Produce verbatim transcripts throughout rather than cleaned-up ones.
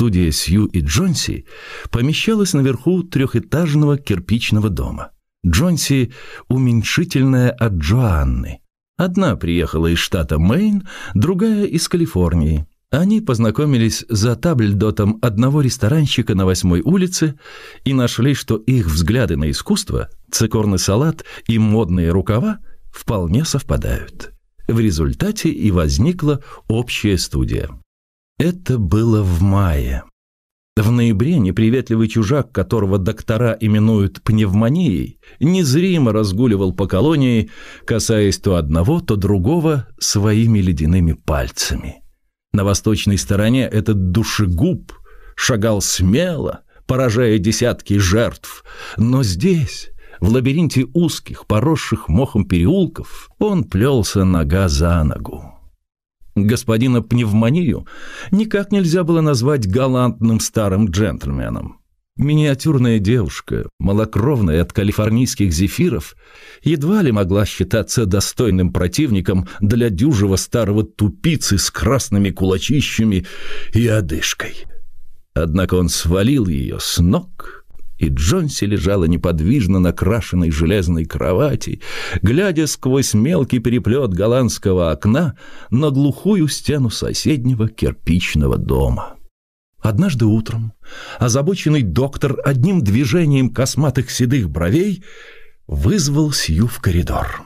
Студия Сью и Джонси помещалась наверху трехэтажного кирпичного дома. Джонси – уменьшительная от Джоанны. Одна приехала из штата Мэйн, другая – из Калифорнии. Они познакомились за табльдотом одного ресторанщика на восьмой улице и нашли, что их взгляды на искусство, цикорный салат и модные рукава вполне совпадают. В результате и возникла общая студия. Это было в мае. В ноябре неприветливый чужак, которого доктора именуют пневмонией, незримо разгуливал по колонии, касаясь то одного, то другого своими ледяными пальцами. На восточной стороне этот душегуб шагал смело, поражая десятки жертв, но здесь, в лабиринте узких, поросших мохом переулков, он плелся нога за ногу. Господина пневмонию никак нельзя было назвать галантным старым джентльменом. Миниатюрная девушка, малокровная от калифорнийских зефиров, едва ли могла считаться достойным противником для дюжего старого тупицы с красными кулачищами и одышкой. Однако он свалил ее с ног, и Джонси лежала неподвижно на крашеной железной кровати, глядя сквозь мелкий переплет голландского окна на глухую стену соседнего кирпичного дома. Однажды утром озабоченный доктор одним движением косматых седых бровей вызвал Сью в коридор.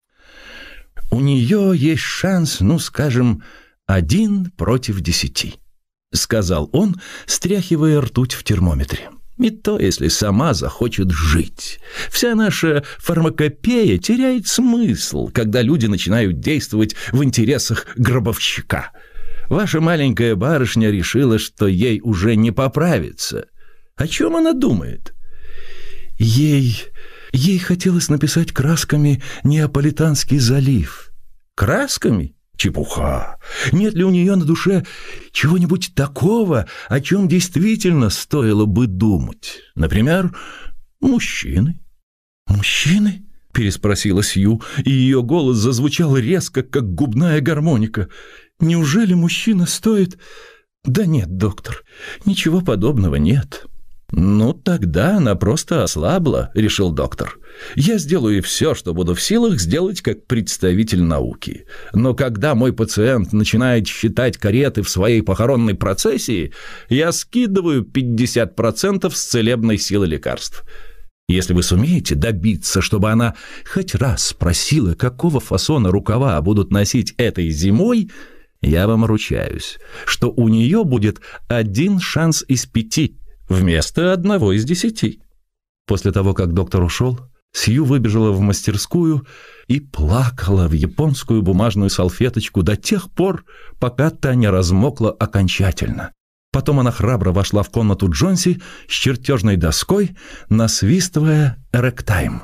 «У нее есть шанс, ну, скажем, один против десяти», — сказал он, стряхивая ртуть в термометре. «И то, если сама захочет жить. Вся наша фармакопея теряет смысл, когда люди начинают действовать в интересах гробовщика. Ваша маленькая барышня решила, что ей уже не поправится. О чем она думает?» Ей... ей хотелось написать красками «Неаполитанский залив». «Красками? Чепуха! Нет ли у нее на душе чего-нибудь такого, о чем действительно стоило бы думать? Например, мужчины?» «Мужчины?» – переспросила Сью, и ее голос зазвучал резко, как губная гармоника. «Неужели мужчина стоит...» «Да нет, доктор, ничего подобного нет». «Ну, тогда она просто ослабла», — решил доктор. «Я сделаю все, что буду в силах сделать как представитель науки. Но когда мой пациент начинает считать кареты в своей похоронной процессии, я скидываю пятьдесят процентов с целебной силы лекарств. Если вы сумеете добиться, чтобы она хоть раз спросила, какого фасона рукава будут носить этой зимой, я вам ручаюсь, что у нее будет один шанс из пяти, вместо одного из десяти». После того, как доктор ушел, Сью выбежала в мастерскую и плакала в японскую бумажную салфеточку до тех пор, пока та не размокла окончательно. Потом она храбро вошла в комнату Джонси с чертежной доской, насвистывая «Рэгтайм».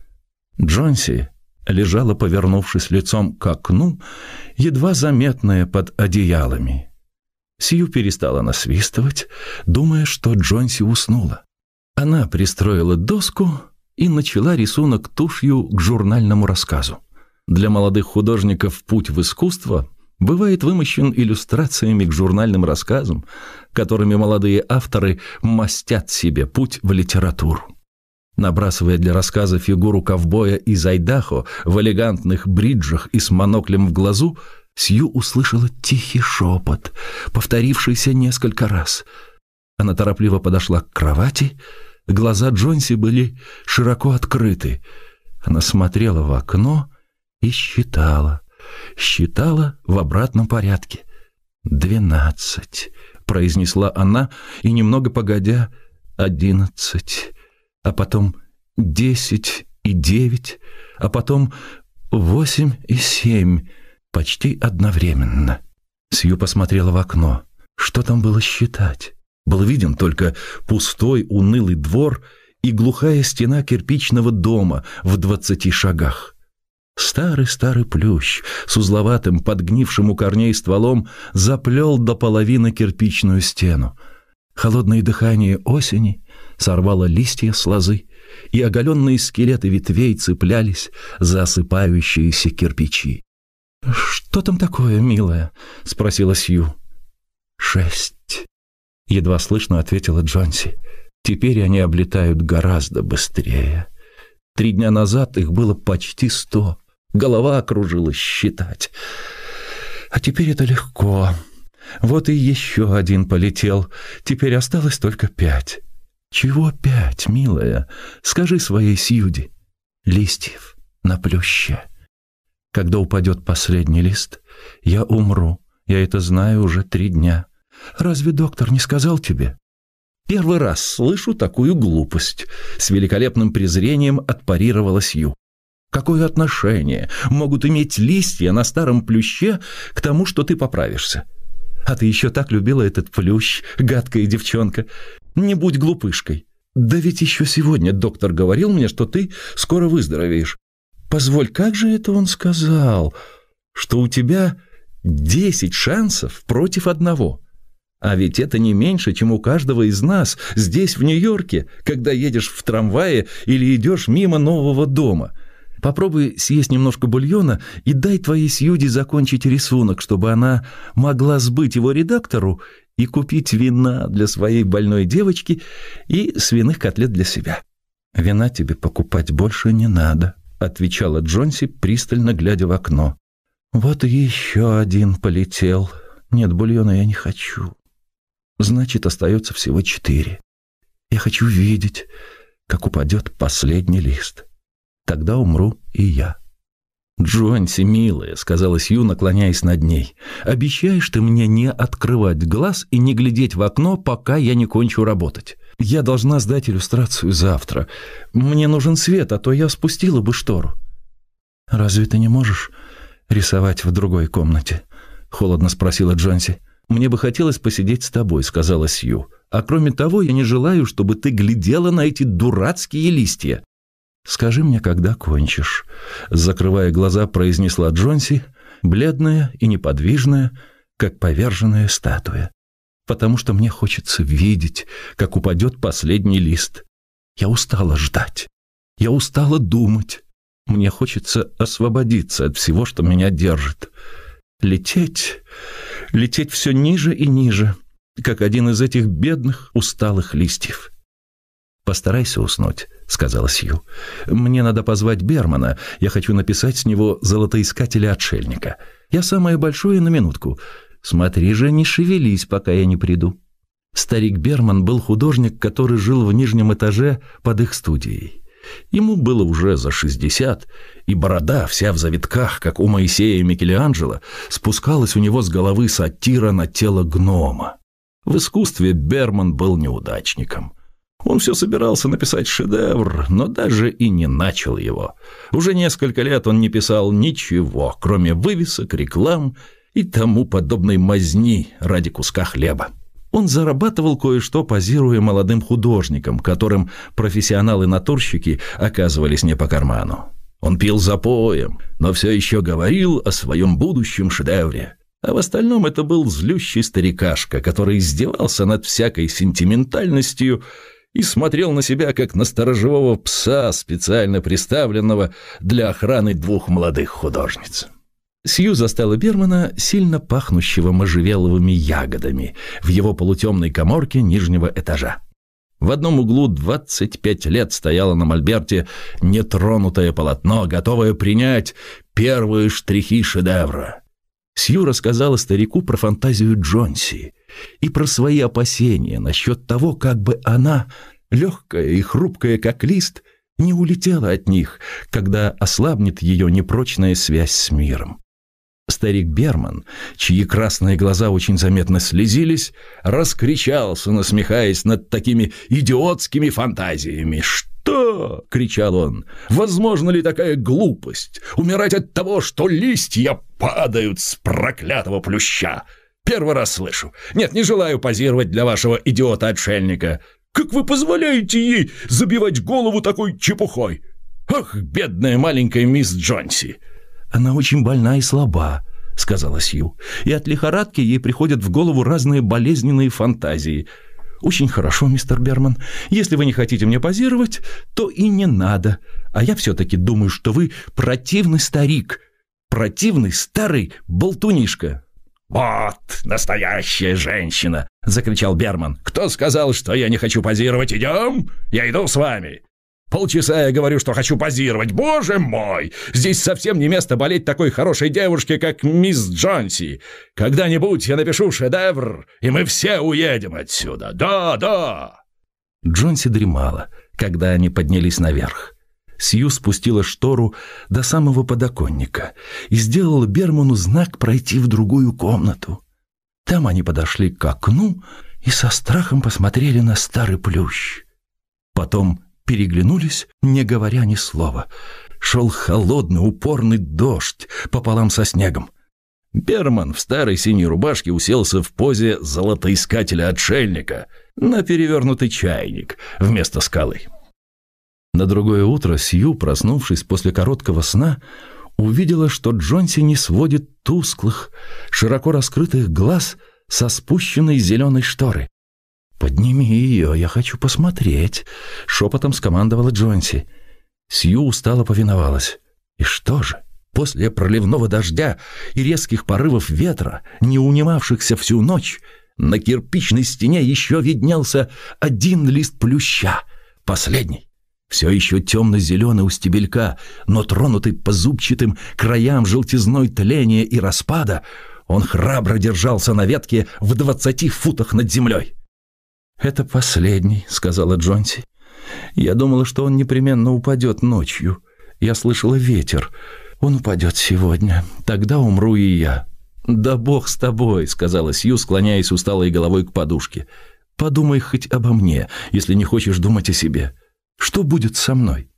Джонси лежала, повернувшись лицом к окну, едва заметная под одеялами. Сью перестала насвистывать, думая, что Джонси уснула. Она пристроила доску и начала рисунок тушью к журнальному рассказу. Для молодых художников путь в искусство бывает вымощен иллюстрациями к журнальным рассказам, которыми молодые авторы мастят себе путь в литературу. Набрасывая для рассказа фигуру ковбоя из Айдахо в элегантных бриджах и с моноклем в глазу, Сью услышала тихий шепот, повторившийся несколько раз. Она торопливо подошла к кровати. Глаза Джонси были широко открыты. Она смотрела в окно и считала. Считала в обратном порядке. «Двенадцать», — произнесла она, и немного погодя «одиннадцать», а потом «десять» и «девять», а потом «восемь» и «семь». Почти одновременно. Сью посмотрела в окно. Что там было считать? Был виден только пустой унылый двор и глухая стена кирпичного дома в двадцати шагах. Старый-старый плющ с узловатым, подгнившим у корней стволом заплел до половины кирпичную стену. Холодное дыхание осени сорвало листья с лозы, и оголенные скелеты ветвей цеплялись за осыпающиеся кирпичи. «Что там такое, милая?» — спросила Сью. «Шесть». едва слышно ответила Джонси. Теперь они облетают гораздо быстрее. Три дня назад их было почти сто. Голова окружилась считать. А теперь это легко. Вот и еще один полетел. Теперь осталось только пять. Чего пять, милая? Скажи своей Сьюди. Листьев на плюще. Когда упадет последний лист, я умру. Я это знаю уже три дня. Разве доктор не сказал тебе? Первый раз слышу такую глупость. С великолепным презрением отпарировала Сью. Какое отношение могут иметь листья на старом плюще к тому, что ты поправишься? А ты еще так любила этот плющ, гадкая девчонка. Не будь глупышкой. Да ведь еще сегодня доктор говорил мне, что ты скоро выздоровеешь. Позволь, как же это он сказал? Что у тебя десять шансов против одного. А ведь это не меньше, чем у каждого из нас здесь, в Нью-Йорке, когда едешь в трамвае или идешь мимо нового дома. Попробуй съесть немножко бульона и дай твоей Сьюди закончить рисунок, чтобы она могла сбыть его редактору и купить вина для своей больной девочки и свиных котлет для себя. «Вина тебе покупать больше не надо», — отвечала Джонси, пристально глядя в окно. «Вот еще один полетел. Нет, бульона я не хочу. Значит, остается всего четыре. Я хочу видеть, как упадет последний лист. Тогда умру и я». «Джонси, милая», — сказала Сью, наклоняясь над ней, — «обещаешь ты мне не открывать глаз и не глядеть в окно, пока я не кончу работать? Я должна сдать иллюстрацию завтра. Мне нужен свет, а то я спустила бы штору». «Разве ты не можешь рисовать в другой комнате?» — холодно спросила Джонси. «Мне бы хотелось посидеть с тобой», — сказала Сью. «А кроме того, я не желаю, чтобы ты глядела на эти дурацкие листья». «Скажи мне, когда кончишь», — закрывая глаза, произнесла Джонси, бледная и неподвижная, как поверженная статуя. «Потому что мне хочется видеть, как упадет последний лист. Я устала ждать. Я устала думать. Мне хочется освободиться от всего, что меня держит. Лететь, лететь все ниже и ниже, как один из этих бедных, усталых листьев». «Постарайся уснуть», — сказала Сью. «Мне надо позвать Бермана. Я хочу написать с него «Золотоискателя-отшельника». Я самое большое на минутку. Смотри же, не шевелись, пока я не приду». Старик Берман был художник, который жил в нижнем этаже под их студией. Ему было уже за шестьдесят, и борода, вся в завитках, как у Моисея и Микеланджело, спускалась у него с головы сатира на тело гнома. В искусстве Берман был неудачником. Он все собирался написать шедевр, но даже и не начал его. Уже несколько лет он не писал ничего, кроме вывесок, реклам и тому подобной мазни ради куска хлеба. Он зарабатывал кое-что, позируя молодым художникам, которым профессионалы-натурщики оказывались не по карману. Он пил запоем, но все еще говорил о своем будущем шедевре. А в остальном это был злющий старикашка, который издевался над всякой сентиментальностью и смотрел на себя, как на сторожевого пса, специально приставленного для охраны двух молодых художниц. Сью застала Бермана, сильно пахнущего можжевеловыми ягодами, в его полутемной каморке нижнего этажа. В одном углу двадцать пять лет стояло на мольберте нетронутое полотно, готовое принять первые штрихи шедевра. Сью рассказала старику про фантазию Джонси и про свои опасения насчет того, как бы она, легкая и хрупкая, как лист, не улетела от них, когда ослабнет ее непрочная связь с миром. Старик Берман, чьи красные глаза очень заметно слезились, раскричался, насмехаясь над такими идиотскими фантазиями. «Что?» — кричал он. «Возможно ли такая глупость? Умирать от того, что листья падают с проклятого плюща? Первый раз слышу. Нет, не желаю позировать для вашего идиота-отшельника. Как вы позволяете ей забивать голову такой чепухой? Ах, бедная маленькая мисс Джонси!» «Она очень больна и слаба», — сказала Сью, «и от лихорадки ей приходят в голову разные болезненные фантазии. Очень хорошо, мистер Берман. Если вы не хотите мне позировать, то и не надо. А я все-таки думаю, что вы противный старик, противный старый болтунишка». «Вот настоящая женщина», — закричал Берман. «Кто сказал, что я не хочу позировать? Идем? Я иду с вами. Полчаса я говорю, что хочу позировать. Боже мой! Здесь совсем не место болеть такой хорошей девушке, как мисс Джонси. Когда-нибудь я напишу шедевр, и мы все уедем отсюда. Да, да!» Джонси дремала, когда они поднялись наверх. Сью спустила штору до самого подоконника и сделала Берману знак пройти в другую комнату. Там они подошли к окну и со страхом посмотрели на старый плющ. Потом переглянулись, не говоря ни слова. Шел холодный, упорный дождь пополам со снегом. Берман в старой синей рубашке уселся в позе золотоискателя-отшельника на перевернутый чайник вместо скалы. На другое утро Сью, проснувшись после короткого сна, увидела, что Джонси не сводит тусклых, широко раскрытых глаз со спущенной зеленой шторы. «Подними ее, я хочу посмотреть», — шепотом скомандовала Джонси. Сью устало повиновалась. И что же? После проливного дождя и резких порывов ветра, не унимавшихся всю ночь, на кирпичной стене еще виднелся один лист плюща, последний. Все еще темно-зеленый у стебелька, но тронутый по зубчатым краям желтизной тления и распада, он храбро держался на ветке в двадцати футах над землей. «Это последний», — сказала Джонси. «Я думала, что он непременно упадет ночью. Я слышала ветер. Он упадет сегодня. Тогда умру и я». «Да бог с тобой», — сказала Сью, склоняясь усталой головой к подушке. «Подумай хоть обо мне, если не хочешь думать о себе. Что будет со мной?»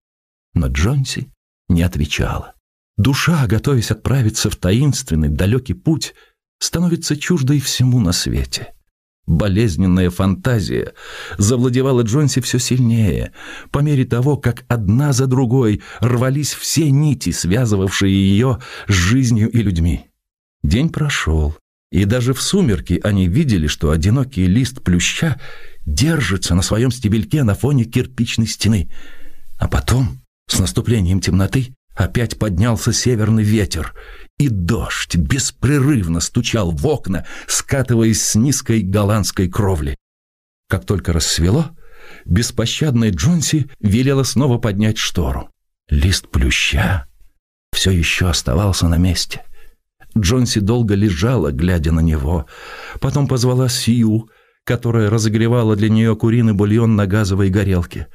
Но Джонси не отвечала. Душа, готовясь отправиться в таинственный далекий путь, становится чуждой всему на свете. Болезненная фантазия завладевала Джонси все сильнее, по мере того, как одна за другой рвались все нити, связывавшие ее с жизнью и людьми. День прошел, и даже в сумерки они видели, что одинокий лист плюща держится на своем стебельке на фоне кирпичной стены. А потом, с наступлением темноты, опять поднялся северный ветер, и дождь беспрерывно стучал в окна, скатываясь с низкой голландской кровли. Как только рассвело, беспощадная Джонси велела снова поднять штору. Лист плюща все еще оставался на месте. Джонси долго лежала, глядя на него. Потом позвала Сью, которая разогревала для нее куриный бульон на газовой горелке.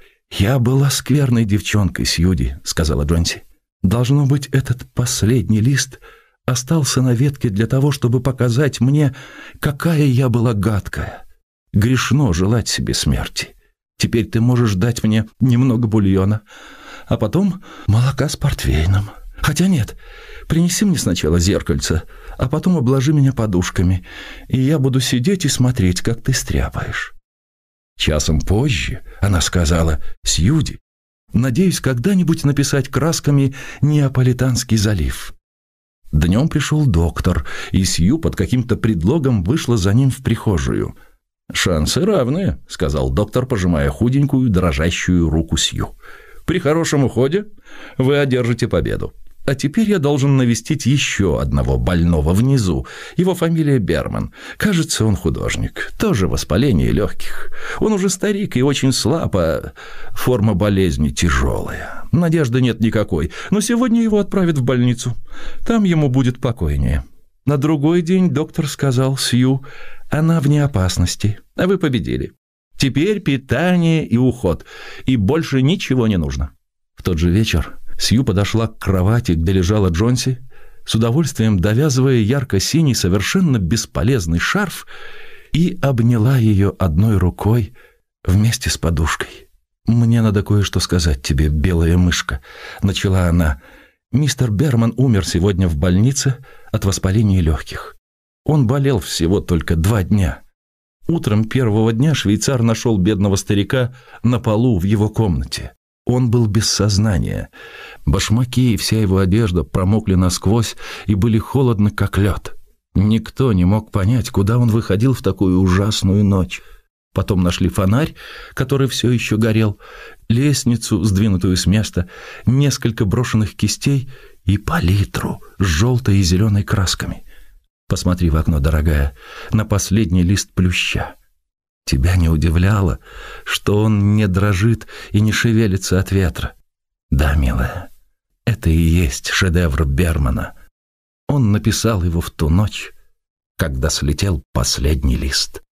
«Я была скверной девчонкой, Сьюди», — сказала Джонси. «Должно быть, этот последний лист остался на ветке для того, чтобы показать мне, какая я была гадкая. Грешно желать себе смерти. Теперь ты можешь дать мне немного бульона, а потом молока с портвейном. Хотя нет, принеси мне сначала зеркальце, а потом обложи меня подушками, и я буду сидеть и смотреть, как ты стряпаешь». Часом позже она сказала: «Сьюди, надеюсь когда-нибудь написать красками Неаполитанский залив». Днем пришел доктор, и Сью под каким-то предлогом вышла за ним в прихожую. «Шансы равные», — сказал доктор, пожимая худенькую, дрожащую руку Сью. «При хорошем уходе вы одержите победу. А теперь я должен навестить еще одного больного внизу. Его фамилия Берман. Кажется, он художник. Тоже воспаление легких. Он уже старик и очень слаб, а форма болезни тяжелая. Надежды нет никакой, но сегодня его отправят в больницу. Там ему будет покойнее». На другой день доктор сказал Сью: «Она вне опасности, а вы победили. Теперь питание и уход, и больше ничего не нужно». В тот же вечер Сью подошла к кровати, где лежала Джонси, с удовольствием довязывая ярко-синий, совершенно бесполезный шарф, и обняла ее одной рукой вместе с подушкой. «Мне надо кое-что сказать тебе, белая мышка», — начала она. «Мистер Берман умер сегодня в больнице от воспаления легких. Он болел всего только два дня. Утром первого дня швейцар нашел бедного старика на полу в его комнате. Он был без сознания. Башмаки и вся его одежда промокли насквозь и были холодны, как лед. Никто не мог понять, куда он выходил в такую ужасную ночь. Потом нашли фонарь, который все еще горел, лестницу, сдвинутую с места, несколько брошенных кистей и палитру с желтой и зеленой красками. Посмотри в окно, дорогая, на последний лист плюща. Тебя не удивляло, что он не дрожит и не шевелится от ветра? Да, милая, это и есть шедевр Бермана. Он написал его в ту ночь, когда слетел последний лист.